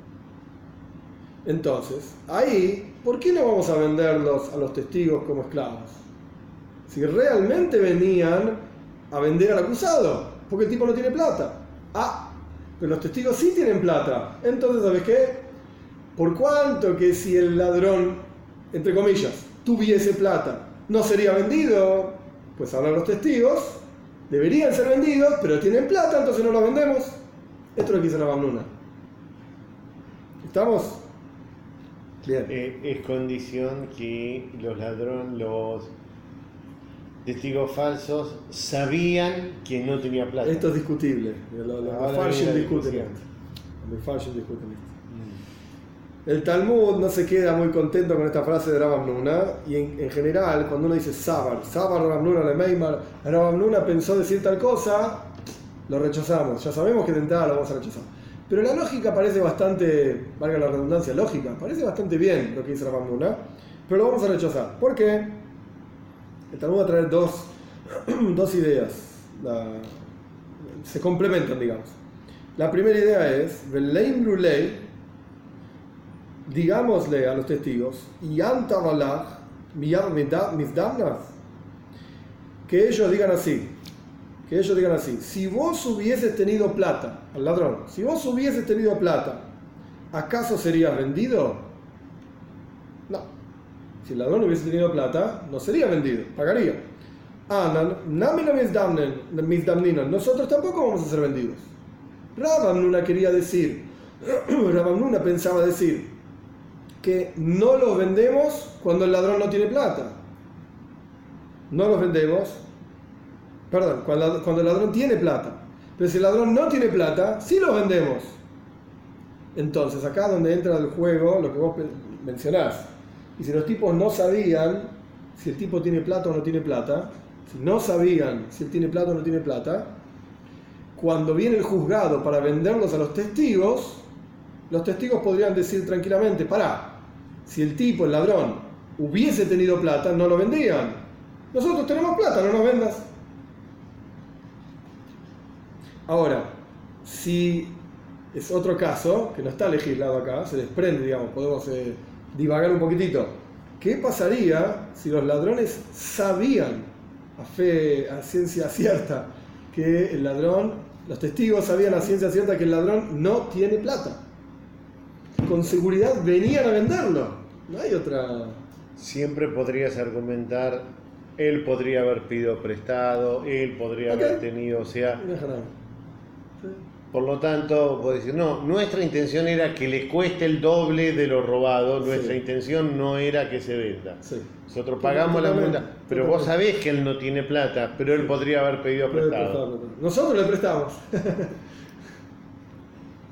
Entonces, ahí, ¿por qué no vamos a venderlos a los testigos como esclavos? Si realmente venían a vender al acusado, porque el tipo no tiene plata. Ah, pero los testigos sí tienen plata. Entonces, ¿sabes qué? Por cuanto que si el ladrón, entre comillas, tuviese plata, no sería vendido, pues ahora los testigos deberían ser vendidos, pero tienen plata, entonces no los vendemos. Esto es lo que dice la Rav Nuna. ¿Estamos? Bien. Eh, es condición que los ladrones, los testigos falsos sabían que no tenía plata. Esto es discutible. Los Mefarshim discuten esto. Los Mefarshim discuten esto. El Talmud no se queda muy contento con esta frase de Rav Nuna, y en, en general, cuando uno dice Sabar, Sabar Rav Nuna le Meimar, Rav Nuna pensó decir tal cosa, lo rechazamos. Ya sabemos que de entrada lo vamos a rechazar. Pero la lógica parece bastante, valga la redundancia, lógica, parece bastante bien lo que dice Rav Nuna, pero lo vamos a rechazar. ¿Por qué? El Talmud va a traer dos, dos ideas, la, se complementan, digamos. La primera idea es, Veleim Rulei, digámosle a los testigos, y antabalach miyar mizdamnas, que ellos digan así, que ellos digan así, si vos hubieses tenido plata, al ladrón, si vos hubieses tenido plata, ¿acaso serías vendido? No. Si el ladrón hubiese tenido plata, no sería vendido, pagaría. Anan, namino mizdamninon, nosotros tampoco vamos a ser vendidos. Rav Nuna quería decir, Rav Nuna pensaba decir, que no los vendemos cuando el ladrón no tiene plata. No los vendemos, perdón, cuando, cuando el ladrón tiene plata. Pero si el ladrón no tiene plata, sí los vendemos. Entonces, acá es donde entra el juego lo que vos mencionás. Y si los tipos no sabían si el tipo tiene plata o no tiene plata, si no sabían si él tiene plata o no tiene plata, cuando viene el juzgado para venderlos a los testigos, los testigos podrían decir tranquilamente, pará, si el tipo, el ladrón, hubiese tenido plata, no lo vendían. Nosotros tenemos plata, no nos vendas. Ahora, si es otro caso, que no está legislado acá, se desprende, digamos, podemos eh, divagar un poquitito. ¿Qué pasaría si los ladrones sabían, a fe, a ciencia cierta, que el ladrón, los testigos sabían a ciencia cierta que el ladrón no tiene plata? Con seguridad venían a venderlo. No hay otra. Siempre podrías argumentar, él podría haber pedido prestado, él podría okay. haber tenido, o sea. Sí. Por lo tanto, puedes decir, no, nuestra intención era que le cueste el doble de lo robado, nuestra sí. intención no era que se venda. Sí. Nosotros pagamos la multa, pero totalmente. Vos sabés que él no tiene plata, pero él podría haber pedido prestado. Nosotros le prestamos.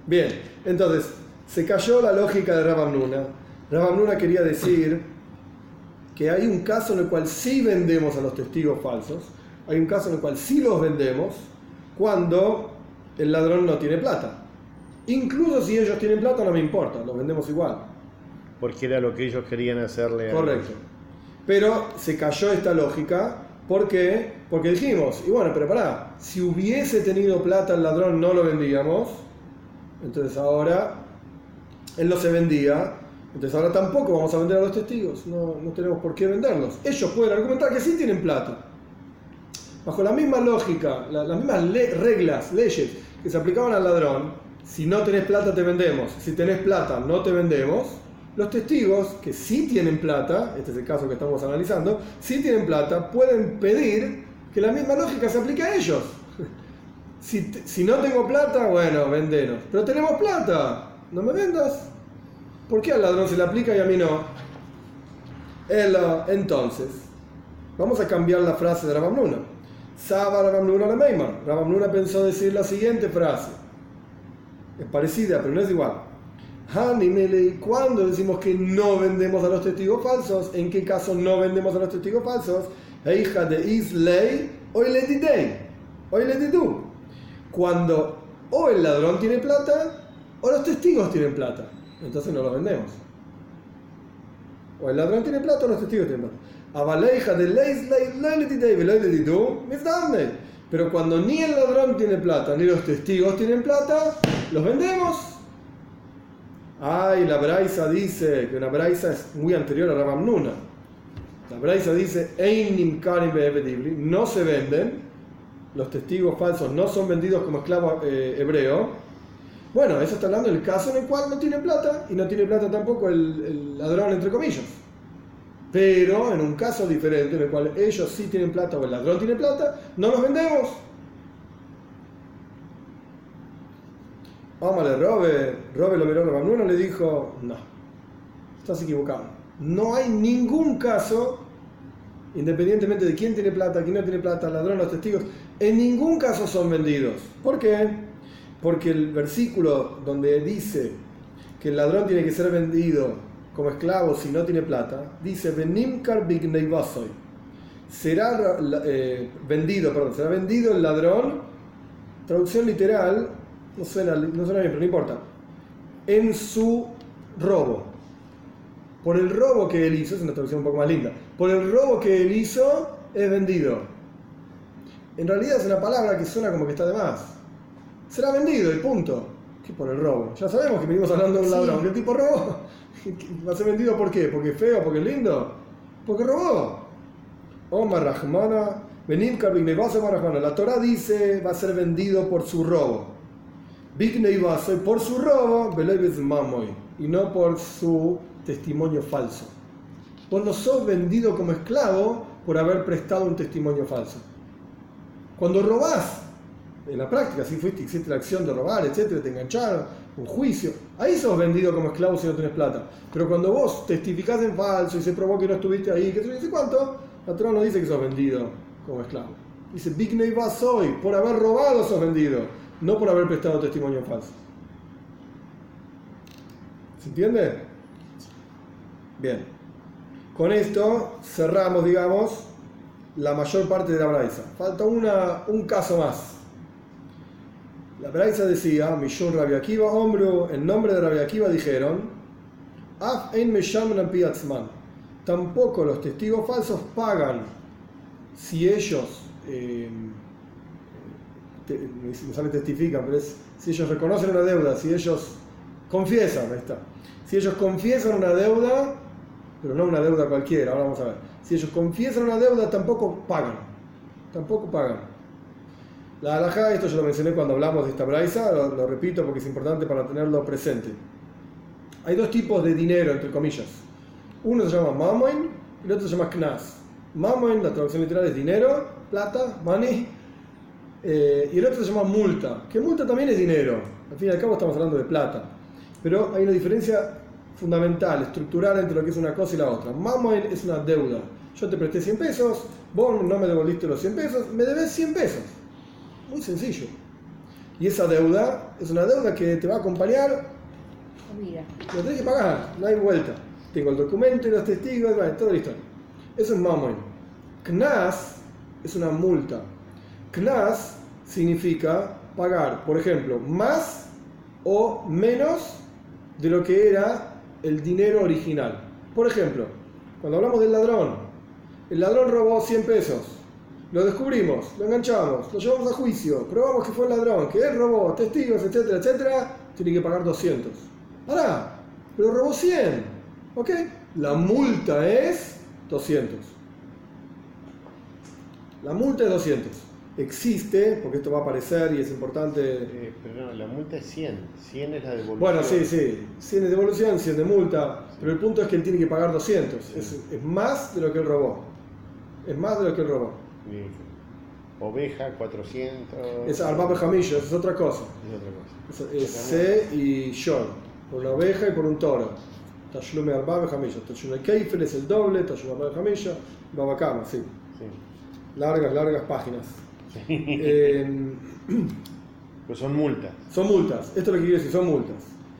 Bien, entonces, se cayó la lógica de Rav Hamnuna. Rav Hamnuna quería decir que hay un caso en el cual sí vendemos a los testigos falsos, hay un caso en el cual sí los vendemos cuando el ladrón no tiene plata. Incluso si ellos tienen plata no me importa, los vendemos igual. Porque era lo que ellos querían hacerle a... Correcto. Pero se cayó esta lógica, ¿por qué? Porque dijimos, y bueno, pero pará, si hubiese tenido plata el ladrón no lo vendíamos, entonces ahora él no se vendía, entonces ahora tampoco vamos a vender a los testigos, no, no tenemos por qué venderlos. Ellos pueden argumentar que sí tienen plata. Bajo la misma lógica, la, las mismas le, reglas, leyes que se aplicaban al ladrón, si no tenés plata te vendemos, si tenés plata no te vendemos, los testigos que sí tienen plata, este es el caso que estamos analizando, sí tienen plata, pueden pedir que la misma lógica se aplique a ellos. Si, si no tengo plata, bueno, vendenos. Pero tenemos plata, no me vendas. ¿Por qué al ladrón se le aplica y a mí no? El, uh, entonces, vamos a cambiar la frase de Rav Hamnuna. Saba Rav Hamnuna la Meimar. Rav Hamnuna pensó decir la siguiente frase. Es parecida, pero no es igual. Cuando decimos que no vendemos a los testigos falsos, ¿en qué caso no vendemos a los testigos falsos? Hija de Islay, hoy le didei, hoy le didu. Cuando o el ladrón tiene plata o los testigos tienen plata, entonces no los vendemos. O el ladrón tiene plata o los testigos tienen plata. Pero cuando ni el ladrón tiene plata ni los testigos tienen plata, los vendemos. Ay, la Braisa dice que una Braisa es muy anterior a Rav Hamnuna. La Braisa dice no se venden, los testigos falsos no son vendidos como esclavos eh, hebreos. Bueno, eso está hablando del caso en el cual no tienen plata y no tiene plata tampoco el, el ladrón, entre comillas. Pero en un caso diferente en el cual ellos sí tienen plata o el ladrón tiene plata, no los vendemos. Ómale, Robe, Robe lo miró a Rav Hamnuna y le dijo, no, estás equivocado. No hay ningún caso, independientemente de quién tiene plata, quién no tiene plata, el ladrón, los testigos, en ningún caso son vendidos. ¿Por qué? Porque el versículo donde dice que el ladrón tiene que ser vendido como esclavo si no tiene plata, dice, Benimkar bigneivasoy. Será eh, vendido, perdón, será vendido el ladrón, traducción literal, no suena, no suena bien, pero no importa, en su robo. Por el robo que él hizo, es una traducción un poco más linda, por el robo que él hizo, es vendido. En realidad es una palabra que suena como que está de más. Será vendido y punto. ¿Qué por el robo? Ya sabemos que venimos hablando de un ladrón. ¿Qué tipo robó? ¿Va a ser vendido por qué? ¿Porque es feo? ¿Porque es lindo? Porque robó. Omar Rahmana, Benim Karbine Rahmana. La Torah dice va a ser vendido por su robo. Bignei Basoy por su robo, Beleves Mamoy, y no por su testimonio falso. Vos no sos vendido como esclavo por haber prestado un testimonio falso. Cuando robás, en la práctica, si fuiste, hiciste la acción de robar, etcétera, te engancharon, un juicio, ahí sos vendido como esclavo si no tenés plata. Pero cuando vos testificás en falso y se probó que no estuviste ahí, que no sé cuánto, la Torah no dice que sos vendido como esclavo. Dice, Bignei Basoy, por haber robado sos vendido, no por haber prestado testimonio en falso. ¿Se entiende? Bien. Con esto cerramos, digamos, la mayor parte de la Braisa. Falta una, un caso más. La Braisa decía, Mishun Rabbi Akiva, hombre, en nombre de Rabbi Akiva dijeron, Af ein meshamran piatzman. Tampoco los testigos falsos pagan si ellos, eh, te, no sale testifican, pero es si ellos reconocen una deuda, si ellos confiesan, ahí está. Si ellos confiesan una deuda, pero no una deuda cualquiera, ahora vamos a ver. Si ellos confiesan una deuda, tampoco pagan. Tampoco pagan. La halajá, esto yo lo mencioné cuando hablamos de esta braisa, lo, lo repito porque es importante para tenerlo presente. Hay dos tipos de dinero, entre comillas. Uno se llama mamoin y el otro se llama knas. Mamoin, la traducción literal es dinero, plata, money. Eh, y el otro se llama multa, que multa también es dinero. Al fin y al cabo estamos hablando de plata. Pero hay una diferencia fundamental, estructural entre lo que es una cosa y la otra. Mamoin es una deuda. Yo te presté cien pesos, vos no me devolviste los cien pesos, me debes cien pesos. Muy sencillo. Y esa deuda es una deuda que te va a acompañar, Mira. lo tenés que pagar, no hay vuelta. Tengo el documento y los testigos, vale, toda la historia. Eso es mamon. Knas es una multa. Knas significa pagar, por ejemplo, más o menos de lo que era el dinero original. Por ejemplo, cuando hablamos del ladrón, el ladrón robó cien pesos, lo descubrimos, lo enganchamos, lo llevamos a juicio, probamos que fue el ladrón, que él robó, testigos, etcétera, etcétera, tiene que pagar doscientos. Ahora, pero robó cien, ¿ok? La multa es doscientos. La multa es doscientos. Existe, porque esto va a aparecer y es importante. Eh, pero no, la multa es cien. cien es la devolución. Bueno, sí, sí. cien es devolución, cien de multa. Pero el punto es que él tiene que pagar doscientos. Sí. Es, es más de lo que él robó. Es más de lo que él robó. Bien. Oveja, cuatrocientos. Es Arba Bejamillo, es otra cosa. Es otra cosa. Es, es C y Shor. Por una oveja y por un toro. Tashlume Arba Bejamillo. Tashlume Keifel es el doble. Tashlume Arba Bejamillo. Babacama, sí. Sí. Largas, largas páginas. Sí. Eh, Pues son multas. Son multas, esto es lo que quiero decir, son multas.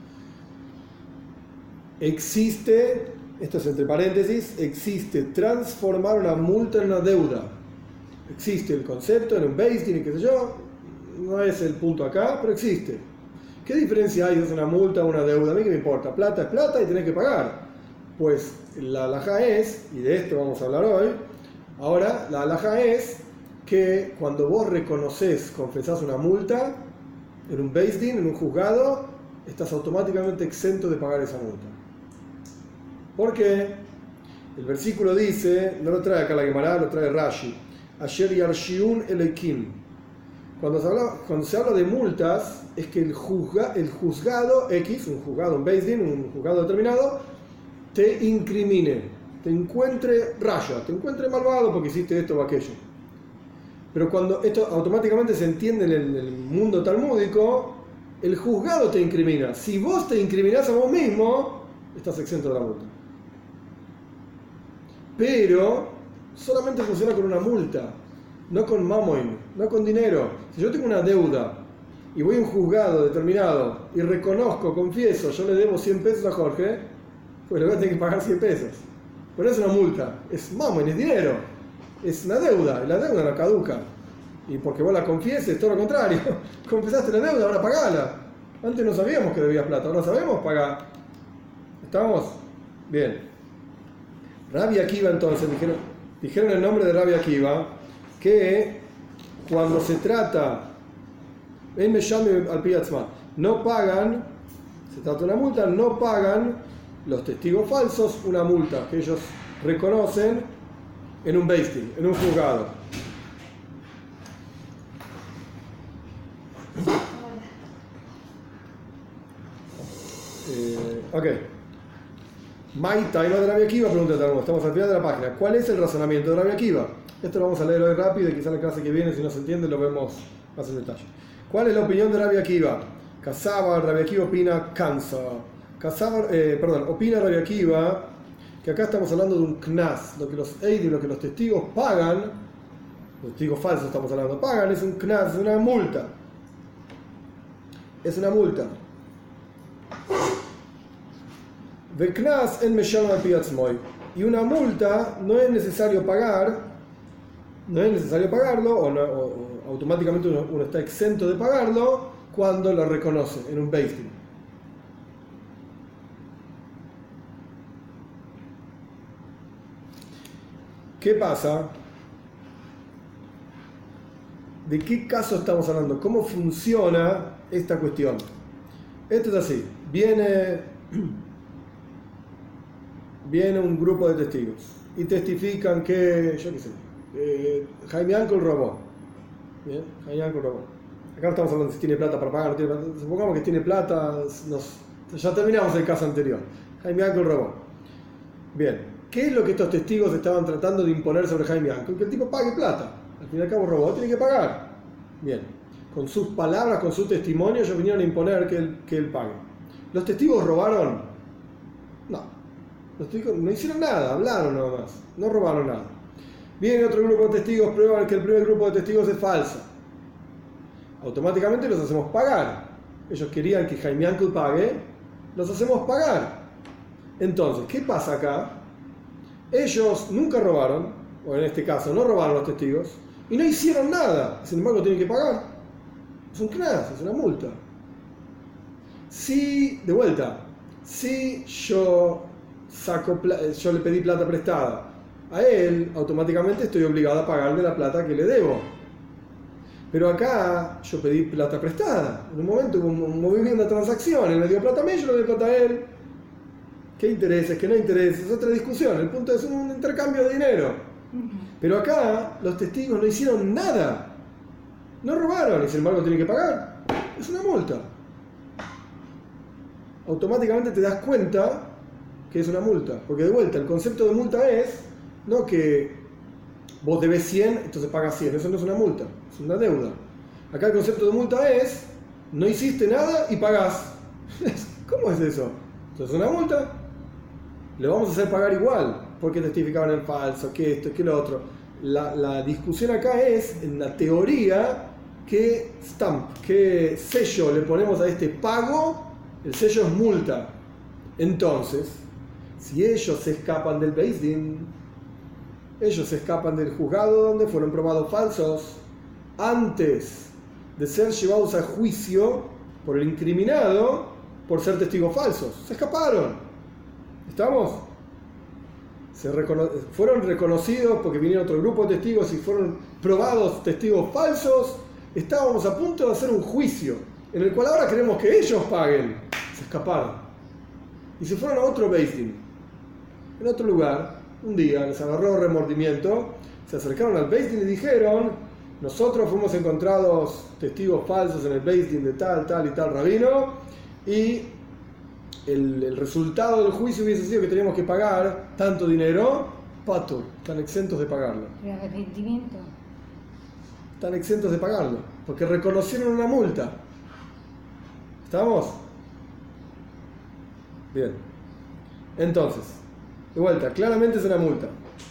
Existe, esto es entre paréntesis, existe transformar una multa en una deuda. Existe el concepto en un Beis Din, qué sé yo, no es el punto acá, pero existe. ¿Qué diferencia hay si es una multa o una deuda? A mí que me importa, plata es plata y tenés que pagar. Pues la halajá es, y de esto vamos a hablar hoy, ahora la halajá es que cuando vos reconoces, confesás una multa, en un Beis Din, en un juzgado, estás automáticamente exento de pagar esa multa. ¿Por qué? El versículo dice, no lo trae acá la Gemara, lo trae Rashi, Asher Yarshiun Eleikim. Cuando se habla, cuando se habla de multas, es que el, juzga, el juzgado X, un juzgado, un Beis Din, un juzgado determinado, te incrimine, te encuentre raya, te encuentre malvado porque hiciste esto o aquello. Pero cuando esto automáticamente se entiende en el, en el mundo talmúdico, el juzgado te incrimina. Si vos te incriminás a vos mismo, estás exento de la multa. Pero solamente funciona con una multa, no con mamoin, no con dinero. Si yo tengo una deuda y voy a un juzgado determinado y reconozco, confieso, yo le debo cien pesos a Jorge, pues le voy a tener que pagar cien pesos. Pero no es una multa, es mamoin, es dinero. Es una deuda, y la deuda no caduca. Y porque vos la confieses, todo lo contrario. Confesaste la deuda, ahora pagala. Antes no sabíamos que debías plata, ahora sabemos pagar. ¿Estamos? Bien. Rabbi Akiva entonces, dijeron, dijeron el nombre de Rabbi Akiva, que cuando se trata, en Meshami al Piatzma, no pagan, se trata de una multa, no pagan los testigos falsos una multa que ellos reconocen en un Beis Din, en un juzgado. Eh, ok. My time de Rabbi Akiva, pregunta Talmud. Estamos al final de la página. ¿Cuál es el razonamiento de Rabbi Akiva? Esto lo vamos a leer hoy rápido y quizá en la clase que viene, si no se entiende, lo vemos más en detalle. ¿Cuál es la opinión de Rabbi Akiva? Casaba, Rabbi Akiva opina cansa. Casaba, eh, perdón, opina Rabbi Akiva que acá estamos hablando de un knas, lo que los eidim, lo que los testigos pagan, los testigos falsos estamos hablando, pagan, es un knas, es una multa. Es una multa. De knas en mesham al piatzmoy. Y una multa no es necesario pagar, no es necesario pagarlo, o, no, o, o automáticamente uno, uno está exento de pagarlo cuando lo reconoce en un Beis Din. ¿Qué pasa? ¿De qué caso estamos hablando? ¿Cómo funciona esta cuestión? Esto es así. Viene, viene un grupo de testigos y testifican que, yo qué sé, eh, Jaime Ancol robó. Bien, Jaime Ancol robó. Acá no estamos hablando de si tiene plata para pagar, no tiene plata. Supongamos que tiene plata, nos, ya terminamos el caso anterior. Jaime Ancol robó. Bien. ¿Qué es lo que estos testigos estaban tratando de imponer sobre Jaime Ancol? Que el tipo pague plata. Al fin y al cabo robó, tiene que pagar. Bien. Con sus palabras, con su testimonio, ellos vinieron a imponer que él, que él pague. ¿Los testigos robaron? No. Los testigos no hicieron nada, hablaron nada más. No robaron nada. Viene otro grupo de testigos, prueban que el primer grupo de testigos es falso. automáticamente los hacemos pagar. Ellos querían que Jaime Uncle pague, los hacemos pagar. Entonces, ¿qué pasa acá? Ellos nunca robaron, o en este caso no robaron los testigos, y no hicieron nada, sin embargo tienen que pagar. Es un knas, es una multa. Si, de vuelta, si yo, saco, yo le pedí plata prestada a él, automáticamente estoy obligado a pagarle la plata que le debo. Pero acá yo pedí plata prestada. En un momento hubo un movimiento de transacción, él me dio plata a mí, yo le doy plata a él. ¿Qué intereses? ¿Qué no intereses? Es otra discusión. El punto es un intercambio de dinero. Pero acá los testigos no hicieron nada. No robaron y sin embargo tienen que pagar. Es una multa. Automáticamente te das cuenta que es una multa. Porque de vuelta, el concepto de multa es no que vos debes cien, entonces pagas cien. Eso no es una multa, es una deuda. Acá el concepto de multa es no hiciste nada y pagás. ¿Cómo es eso? Entonces es una multa. Le vamos a hacer pagar igual, porque testificaban en falso, que esto, que lo otro. La, la discusión acá es, en la teoría, qué stamp, qué sello le ponemos a este pago. El sello es multa. Entonces, si ellos se escapan del Beis Din, ellos se escapan del juzgado donde fueron probados falsos, antes de ser llevados a juicio por el incriminado por ser testigos falsos. Se escaparon. ¿Estamos? Se recono- fueron reconocidos porque vinieron otro grupo de testigos y fueron probados testigos falsos. Estábamos a punto de hacer un juicio en el cual ahora queremos que ellos paguen. Se escaparon y se fueron a otro Beis Din. En otro lugar, un día les agarró remordimiento, se acercaron al Beis Din y dijeron: nosotros fuimos encontrados testigos falsos en el Beis Din de tal, tal y tal rabino, y El, el resultado del juicio hubiese sido que teníamos que pagar tanto dinero. Patur, están exentos de pagarlo. ¿El arrepentimiento? Están exentos de pagarlo, porque reconocieron una multa. ¿Estamos? Bien. Entonces, de vuelta, claramente es una multa.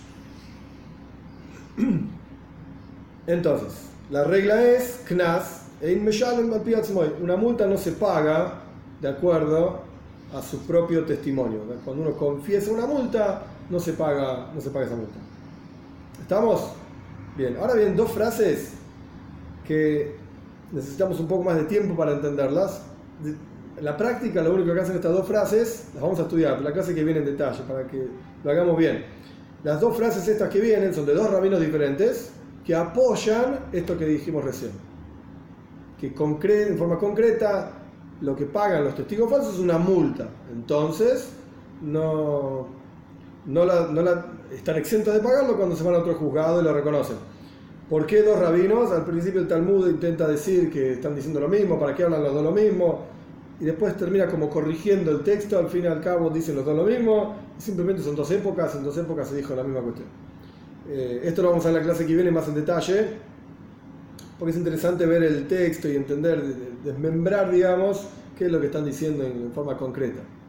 Entonces, la regla es Knas, ein meshalem al pi atzmoi. Una multa no se paga de acuerdo a su propio testimonio. Cuando uno confiesa una multa, no se paga, no se paga esa multa. ¿Estamos? Bien, ahora bien, dos frases que necesitamos un poco más de tiempo para entenderlas. En la práctica, lo único que hacen estas dos frases, las vamos a estudiar, pero la clase que viene en detalle, para que lo hagamos bien. Las dos frases estas que vienen son de dos rabinos diferentes que apoyan esto que dijimos recién. Que concre- en forma concreta, lo que pagan los testigos falsos es una multa. Entonces, no, no, la, no la, están exentos de pagarlo cuando se van a otro juzgado y lo reconocen. ¿Por qué dos rabinos? Al principio el Talmud intenta decir que están diciendo lo mismo, ¿para qué hablan los dos lo mismo? Y después termina como corrigiendo el texto, al fin y al cabo dicen los dos lo mismo, y simplemente son dos épocas, en dos épocas se dijo la misma cuestión. Eh, esto lo vamos a ver en la clase que viene más en detalle, porque es interesante ver el texto y entender, desmembrar, digamos, qué es lo que están diciendo en forma concreta.